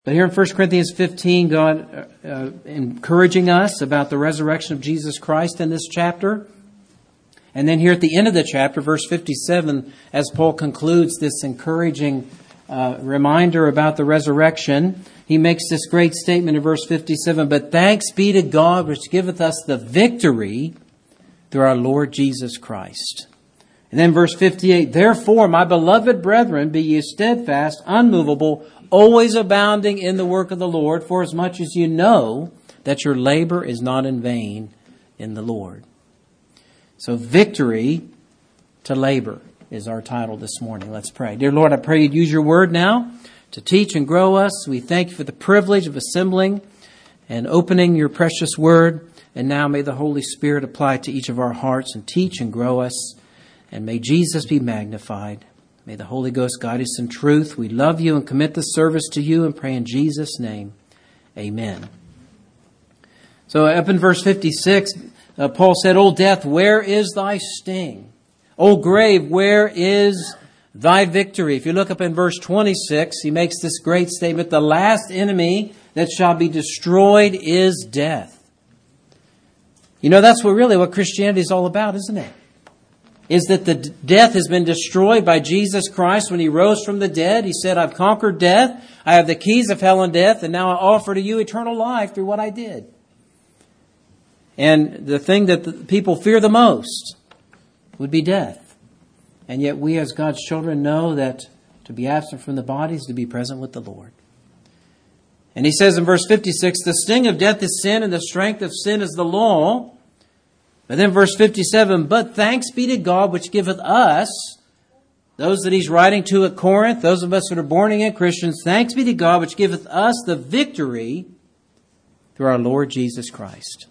But here in 1 Corinthians 15, God encouraging us about the resurrection of Jesus Christ in this chapter. And then here at the end of the chapter, verse 57, as Paul concludes this encouraging reminder about the resurrection, he makes this great statement in verse 57, "But thanks be to God which giveth us the victory through our Lord Jesus Christ." And then verse 58, "Therefore, my beloved brethren, be ye steadfast, unmovable, always abounding in the work of the Lord, for as much as you know that your labor is not in vain in the Lord." So victory to labor is our title this morning. Let's pray. Dear Lord, I pray you'd use your word now to teach and grow us. We thank you for the privilege of assembling and opening your precious word. And now may the Holy Spirit apply it to each of our hearts and teach and grow us. And may Jesus be magnified. May the Holy Ghost guide us in truth. We love you and commit this service to you and pray in Jesus' name. Amen. So up in verse 56, Paul said, "O death, where is thy sting? O grave, where is thy victory?" If you look up in verse 26, he makes this great statement, "The last enemy that shall be destroyed is death." You know, that's what Christianity is all about, isn't it? Is that the death has been destroyed by Jesus Christ when he rose from the dead. He said, "I've conquered death. I have the keys of hell and death, and now I offer to you eternal life through what I did." And the thing that the people fear the most would be death. And yet we as God's children know that to be absent from the body is to be present with the Lord. And he says in verse 56, "The sting of death is sin, and the strength of sin is the law." But then verse 57, "But thanks be to God which giveth us," those that he's writing to at Corinth, those of us that are born again Christians, "Thanks be to God which giveth us the victory through our Lord Jesus Christ."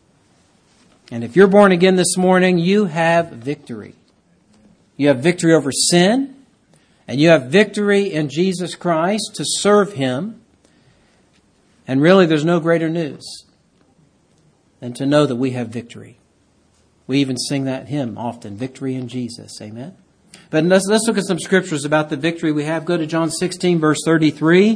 And if you're born again this morning, you have victory. You have victory over sin, and you have victory in Jesus Christ to serve him. And really, there's no greater news than to know that we have victory. We even sing that hymn often, "Victory in Jesus." Amen. But let's look at some scriptures about the victory we have. Go to John 16, verse 33.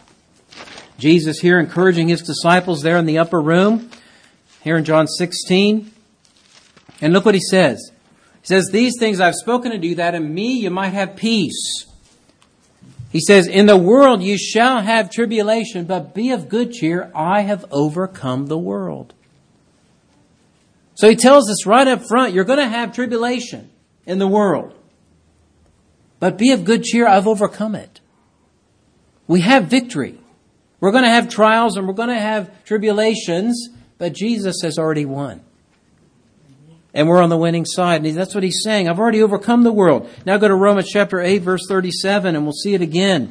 Jesus here encouraging his disciples there in the upper room. Here in John 16. And look what he says. He says, "These things I've spoken unto you, that in me you might have peace." He says, "In the world you shall have tribulation, but be of good cheer. I have overcome the world." So he tells us right up front, you're going to have tribulation in the world. But be of good cheer, I've overcome it. We have victory. We're going to have trials and we're going to have tribulations, but Jesus has already won. And we're on the winning side. And that's what he's saying. I've already overcome the world. Now go to Romans chapter 8, verse 37, and we'll see it again.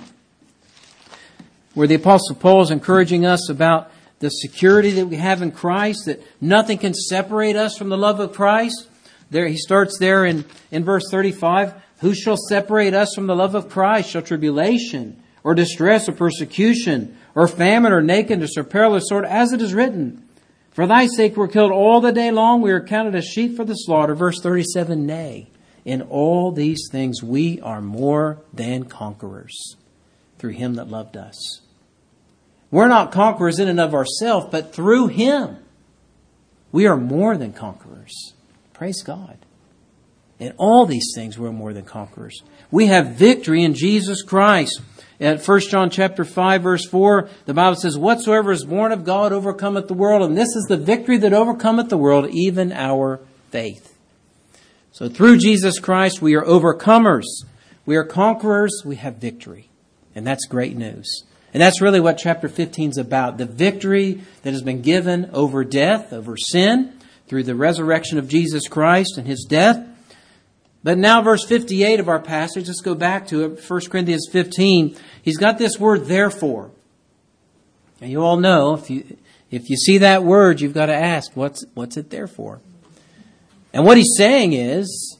Where the Apostle Paul is encouraging us about the security that we have in Christ, that nothing can separate us from the love of Christ. There, he starts there in verse 35. "Who shall separate us from the love of Christ? Shall tribulation, or distress, or persecution, or famine, or nakedness, or peril, or sword? As it is written, for thy sake we're killed all the day long. We are counted as sheep for the slaughter." Verse 37, "Nay, in all these things we are more than conquerors through him that loved us." We're not conquerors in and of ourselves, but through him we are more than conquerors. Praise God. In all these things we're more than conquerors. We have victory in Jesus Christ. At 1 John chapter 5, verse 4, the Bible says, "Whatsoever is born of God overcometh the world." And this is the victory that overcometh the world, even our faith. So through Jesus Christ, we are overcomers. We are conquerors. We have victory. And that's great news. And that's really what chapter 15 is about. The victory that has been given over death, over sin, through the resurrection of Jesus Christ and his death. But now verse 58 of our passage, let's go back to it, 1 Corinthians 15. He's got this word, "therefore." And you all know, if you see that word, you've got to ask, what's it there for? And what he's saying is,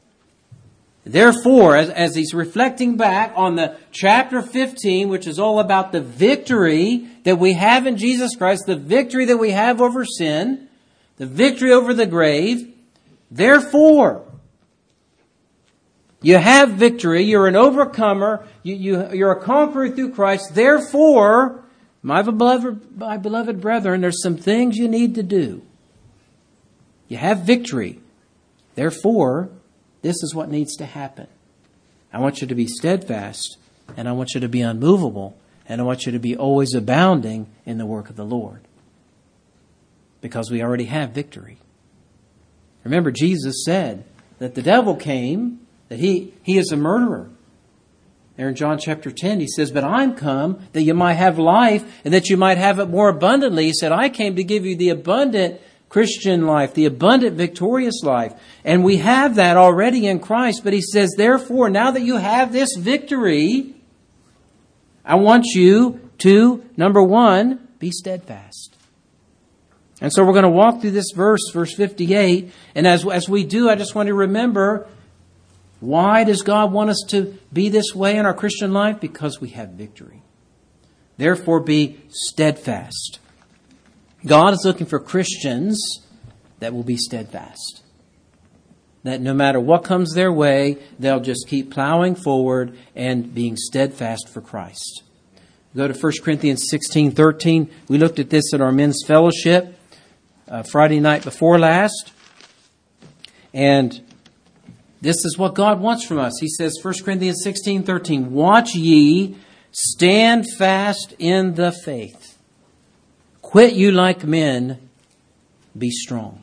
therefore, as he's reflecting back on the chapter 15, which is all about the victory that we have in Jesus Christ, the victory that we have over sin, the victory over the grave, therefore, You have victory. You're an overcomer. You're a conqueror through Christ. Therefore, my beloved brethren, there's some things you need to do. You have victory. Therefore, this is what needs to happen. I want you to be steadfast, and I want you to be unmovable, and I want you to be always abounding in the work of the Lord. Because we already have victory. Remember, Jesus said that the devil came, that he is a murderer. There in John chapter 10, he says, but I'm come that you might have life and that you might have it more abundantly. He said, I came to give you the abundant Christian life, the abundant victorious life. And we have that already in Christ. But he says, therefore, now that you have this victory, I want you to, number one, be steadfast. And so we're going to walk through this verse 58. And as we do, I just want to remember, why does God want us to be this way in our Christian life? Because we have victory. Therefore, be steadfast. God is looking for Christians that will be steadfast. That no matter what comes their way, they'll just keep plowing forward and being steadfast for Christ. Go to 1 Corinthians 16:13. We looked at this at our men's fellowship Friday night before last. And this is what God wants from us. He says, 1 Corinthians 16:13, watch ye, stand fast in the faith. Quit you like men, be strong.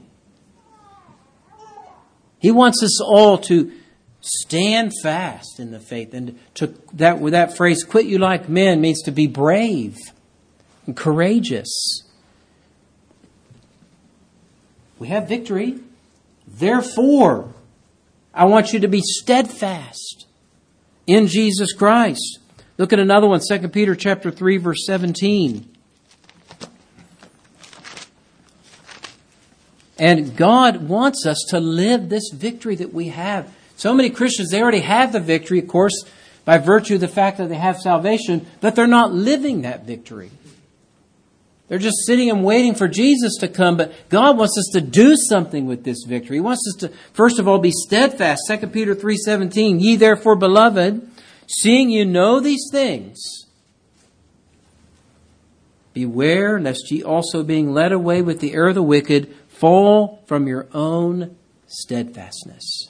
He wants us all to stand fast in the faith. And with that phrase, quit you like men, means to be brave and courageous. We have victory. Therefore, I want you to be steadfast in Jesus Christ. Look at another one, 2 Peter chapter 3, verse 17. And God wants us to live this victory that we have. So many Christians, they already have the victory, of course, by virtue of the fact that they have salvation, but they're not living that victory. They're just sitting and waiting for Jesus to come, but God wants us to do something with this victory. He wants us to, first of all, be steadfast. 2 Peter 3:17, ye therefore, beloved, seeing you know these things, beware lest ye also being led away with the error of the wicked, fall from your own steadfastness.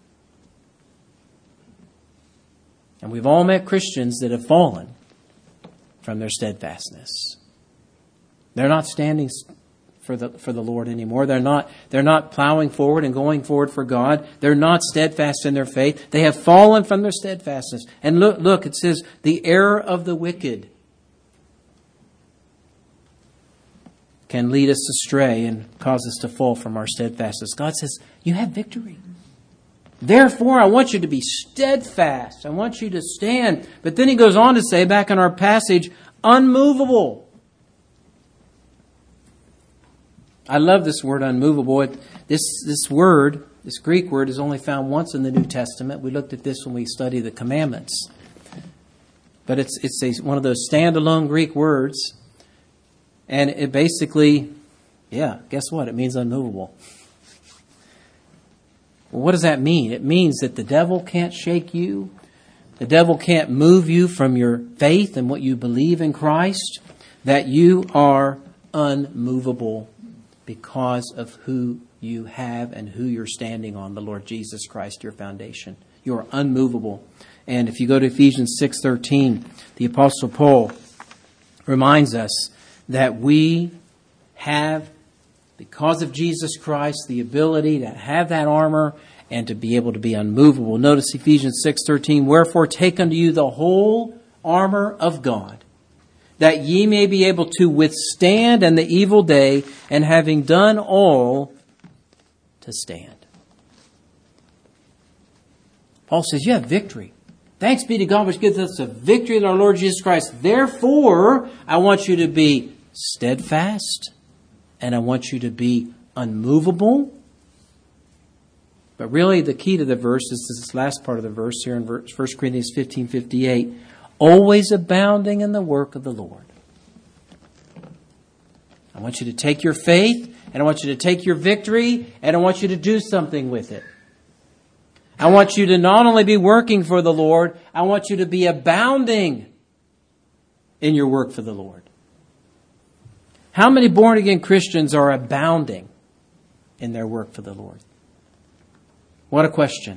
And we've all met Christians that have fallen from their steadfastness. They're not standing for the Lord anymore. They're not plowing forward and going forward for God. They're not steadfast in their faith. They have fallen from their steadfastness. And look, it says, the error of the wicked can lead us astray and cause us to fall from our steadfastness. God says, you have victory. Therefore, I want you to be steadfast. I want you to stand. But then he goes on to say, back in our passage, unmovable. I love this word, unmovable. This word, this Greek word, is only found once in the New Testament. We looked at this when we studied the commandments. But it's one of those standalone Greek words. And it basically, guess what? It means unmovable. Well, what does that mean? It means that the devil can't shake you. The devil can't move you from your faith and what you believe in Christ. That you are unmovable because of who you have and who you're standing on, the Lord Jesus Christ, your foundation. You are unmovable. And if you go to Ephesians 6:13, the Apostle Paul reminds us that we have, because of Jesus Christ, the ability to have that armor and to be able to be unmovable. Notice Ephesians 6:13, wherefore take unto you the whole armor of God, that ye may be able to withstand in the evil day, and having done all, to stand. Paul says, you have victory. Thanks be to God which gives us a victory in our Lord Jesus Christ. Therefore, I want you to be steadfast, and I want you to be unmovable. But really the key to the verse is this last part of the verse here in 1 Corinthians 15:58. Always abounding in the work of the Lord. I want you to take your faith, and I want you to take your victory, and I want you to do something with it. I want you to not only be working for the Lord, I want you to be abounding in your work for the Lord. How many born-again Christians are abounding in their work for the Lord? What a question.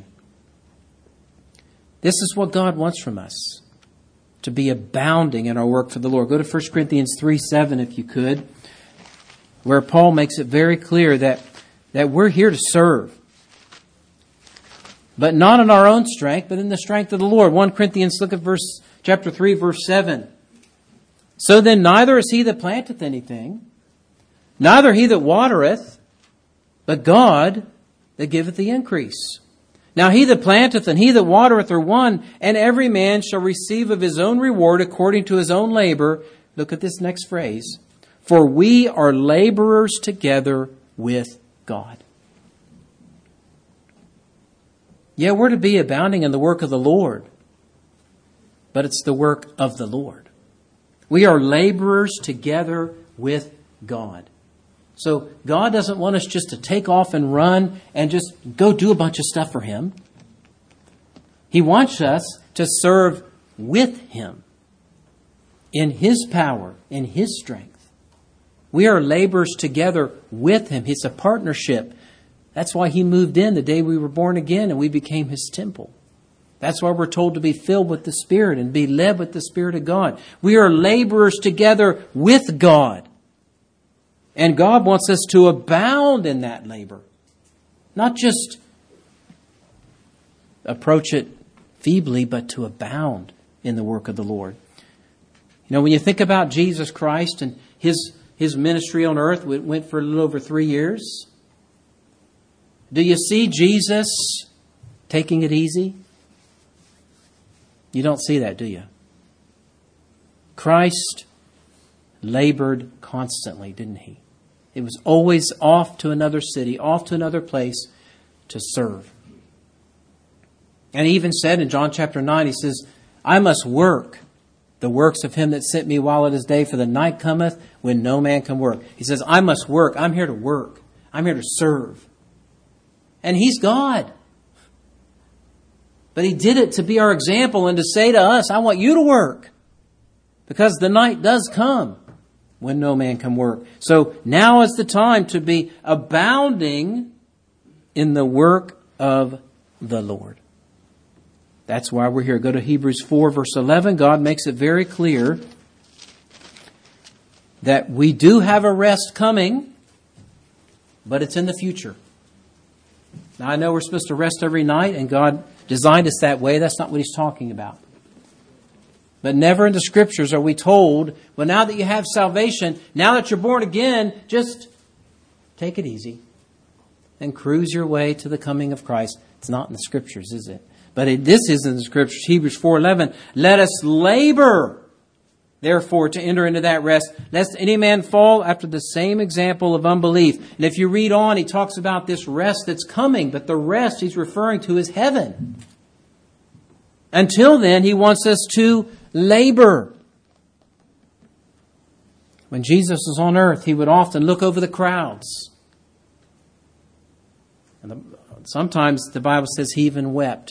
This is what God wants from us, to be abounding in our work for the Lord. Go to 1 Corinthians 3:7 if you could, where Paul makes it very clear that we're here to serve. But not in our own strength, but in the strength of the Lord. 1 Corinthians, look at chapter 3, verse 7. So then neither is he that planteth anything, neither he that watereth, but God that giveth the increase. Now he that planteth and he that watereth are one, and every man shall receive of his own reward according to his own labor. Look at this next phrase. For we are laborers together with God. Yeah, we're to be abounding in the work of the Lord, but it's the work of the Lord. We are laborers together with God. So God doesn't want us just to take off and run and just go do a bunch of stuff for Him. He wants us to serve with Him in His power, in His strength. We are laborers together with Him. It's a partnership. That's why He moved in the day we were born again and we became His temple. That's why we're told to be filled with the Spirit and be led with the Spirit of God. We are laborers together with God. And God wants us to abound in that labor. Not just approach it feebly, but to abound in the work of the Lord. You know, when you think about Jesus Christ and His ministry on earth, it went for a little over 3 years. Do you see Jesus taking it easy? You don't see that, do you? Christ labored constantly, didn't He? It was always off to another city, off to another place to serve. And He even said in John chapter 9, He says, I must work the works of Him that sent me while it is day, for the night cometh when no man can work. He says, I must work. I'm here to work. I'm here to serve. And He's God. But He did it to be our example and to say to us, I want you to work. Because the night does come when no man can work. So now is the time to be abounding in the work of the Lord. That's why we're here. Go to Hebrews 4, verse 11. God makes it very clear that we do have a rest coming, but it's in the future. Now, I know we're supposed to rest every night, and God designed us that way. That's not what He's talking about. But never in the Scriptures are we told, well, now that you have salvation, now that you're born again, just take it easy and cruise your way to the coming of Christ. It's not in the Scriptures, is it? But this is in the Scriptures. Hebrews 4:11. Let us labor, therefore, to enter into that rest, lest any man fall after the same example of unbelief. And if you read on, he talks about this rest that's coming, but the rest he's referring to is heaven. Until then, he wants us to labor. When Jesus was on earth, he would often look over the crowds. And sometimes the Bible says he even wept.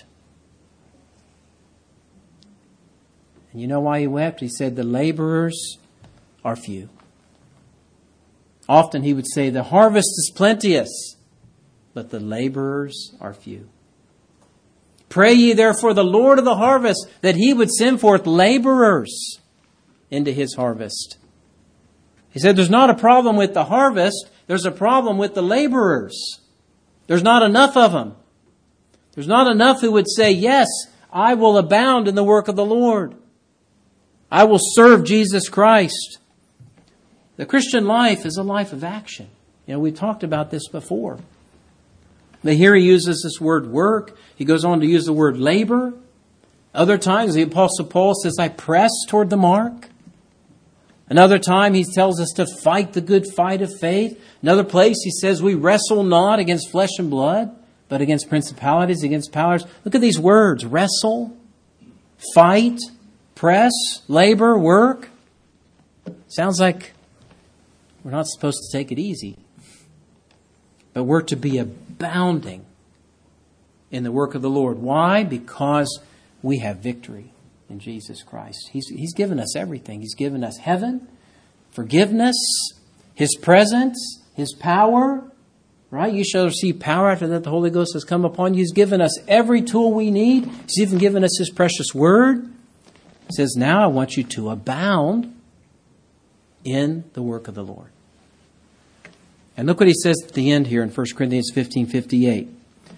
And you know why he wept? He said, the laborers are few. Often he would say, the harvest is plenteous, but the laborers are few. Pray ye therefore the Lord of the harvest, that He would send forth laborers into His harvest. He said there's not a problem with the harvest, there's a problem with the laborers. There's not enough of them. There's not enough who would say, yes, I will abound in the work of the Lord. I will serve Jesus Christ. The Christian life is a life of action. You know, we've talked about this before. But here he uses this word work. He goes on to use the word labor. Other times the Apostle Paul says, I press toward the mark. Another time he tells us to fight the good fight of faith. Another place he says we wrestle not against flesh and blood, but against principalities, against powers. Look at these words. Wrestle, fight, press, labor, work. Sounds like we're not supposed to take it easy. But we're to be abounding in the work of the Lord. Why? Because we have victory in Jesus Christ. He's given us everything. He's given us heaven, forgiveness, His presence, His power. Right? You shall receive power after that the Holy Ghost has come upon you. He's given us every tool we need. He's even given us His precious Word. He says, now I want you to abound in the work of the Lord. And look what he says at the end here in 1 Corinthians 15:58.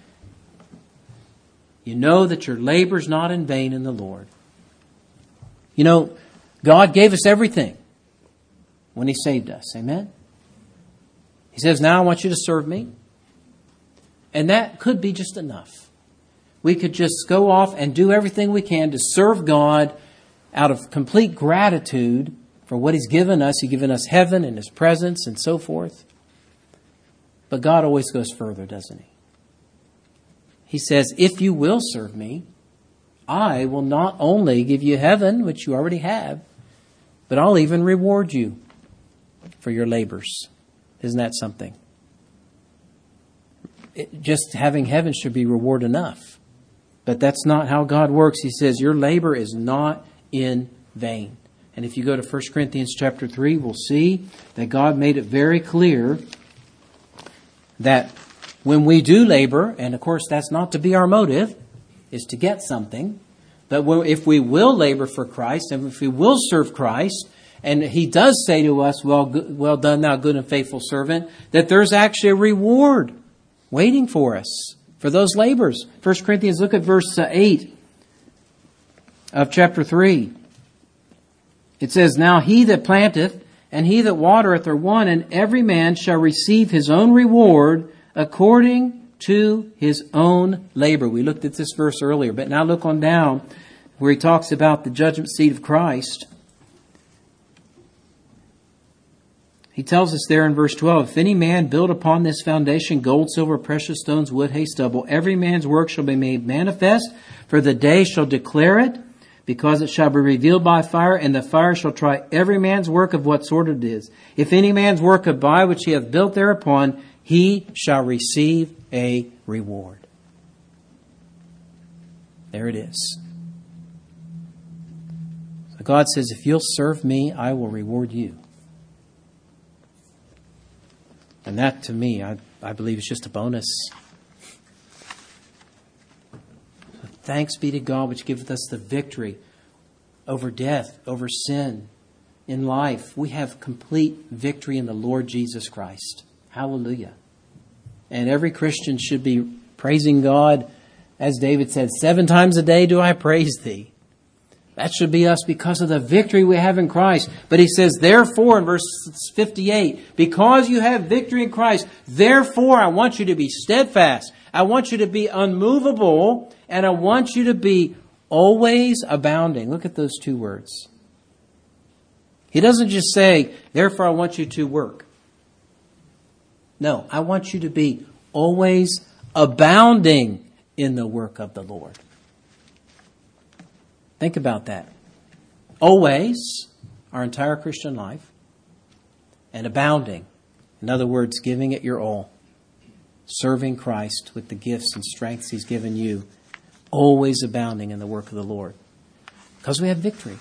You know that your labor is not in vain in the Lord. You know, God gave us everything when He saved us. Amen? He says, now I want you to serve me. And that could be just enough. We could just go off and do everything we can to serve God out of complete gratitude for what He's given us. He's given us heaven and His presence and so forth. But God always goes further, doesn't He? He says, if you will serve me, I will not only give you heaven, which you already have, but I'll even reward you for your labors. Isn't that something? Just having heaven should be reward enough. But that's not how God works. He says, your labor is not in vain. And if you go to 1 Corinthians chapter 3, we'll see that God made it very clear that when we do labor, and of course that's not to be our motive, is to get something. But if we will labor for Christ, and if we will serve Christ, and He does say to us, well done, thou good and faithful servant, that there's actually a reward waiting for us for those labors. 1 Corinthians, look at verse 8 of chapter 3. It says, now he that planteth and he that watereth are one, and every man shall receive his own reward according to his own labor. We looked at this verse earlier, but now look on down where he talks about the judgment seat of Christ. He tells us there in verse 12, if any man build upon this foundation gold, silver, precious stones, wood, hay, stubble, every man's work shall be made manifest, for the day shall declare it, because it shall be revealed by fire, and the fire shall try every man's work of what sort it is. If any man's work abide which he hath built thereupon, he shall receive a reward. There it is. So God says, if you'll serve me, I will reward you. And that, to me, I believe is just a bonus. Thanks be to God, which giveth us the victory over death, over sin in life. We have complete victory in the Lord Jesus Christ. Hallelujah. And every Christian should be praising God. As David said, 7 times a day do I praise thee. That should be us because of the victory we have in Christ. But he says, therefore, in verse 58, because you have victory in Christ, therefore I want you to be steadfast. I want you to be unmovable. And I want you to be always abounding. Look at those 2 words. He doesn't just say, therefore I want you to work. No, I want you to be always abounding in the work of the Lord. Think about that. Always, our entire Christian life, and abounding. In other words, giving it your all. Serving Christ with the gifts and strengths He's given you. Always abounding in the work of the Lord. Because we have victory.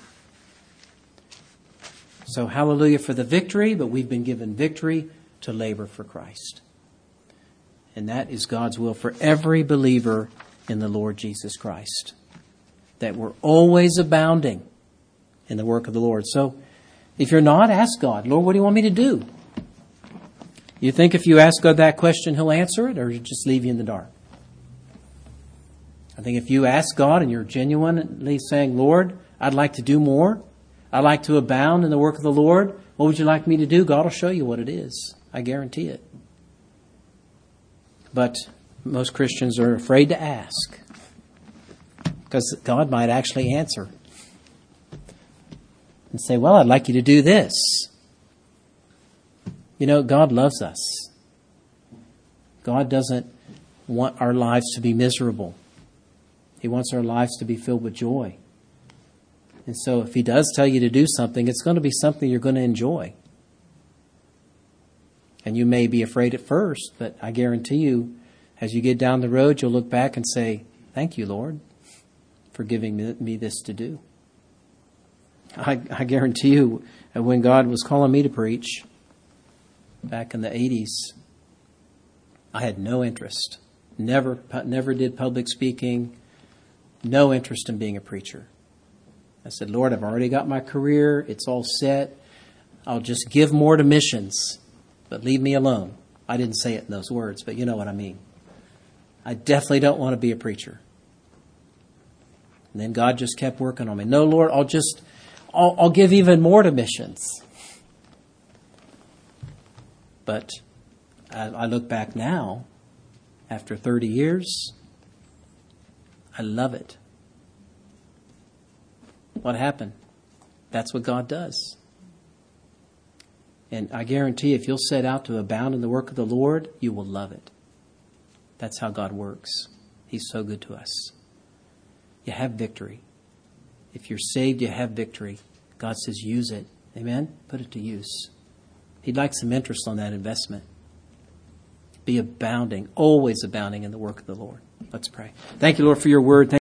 So hallelujah for the victory, but we've been given victory to labor for Christ. And that is God's will for every believer in the Lord Jesus Christ. That we're always abounding in the work of the Lord. So if you're not, ask God, Lord, what do you want me to do? You think if you ask God that question, He'll answer it, or He'll just leave you in the dark? I think if you ask God and you're genuinely saying, Lord, I'd like to do more. I'd like to abound in the work of the Lord. What would you like me to do? God will show you what it is. I guarantee it. But most Christians are afraid to ask, because God might actually answer and say, well, I'd like you to do this. You know, God loves us. God doesn't want our lives to be miserable. He wants our lives to be filled with joy. And so if He does tell you to do something, it's going to be something you're going to enjoy. And you may be afraid at first, but I guarantee you, As you get down the road, you'll look back and say, thank you, Lord, for giving me this to do. I guarantee you, when God was calling me to preach back in the 80s, I had no interest. Never did public speaking. No interest in being a preacher. I said, Lord, I've already got my career. It's all set. I'll just give more to missions, but leave me alone. I didn't say it in those words, but you know what I mean. I definitely don't want to be a preacher. And then God just kept working on me. No, Lord, I'll give even more to missions. But I look back now, after 30 years, I love it. What happened? That's what God does. And I guarantee if you'll set out to abound in the work of the Lord, you will love it. That's how God works. He's so good to us. You have victory. If you're saved, you have victory. God says use it. Amen? Put it to use. He'd like some interest on that investment. Be abounding, always abounding in the work of the Lord. Let's pray. Thank you, Lord, for your word.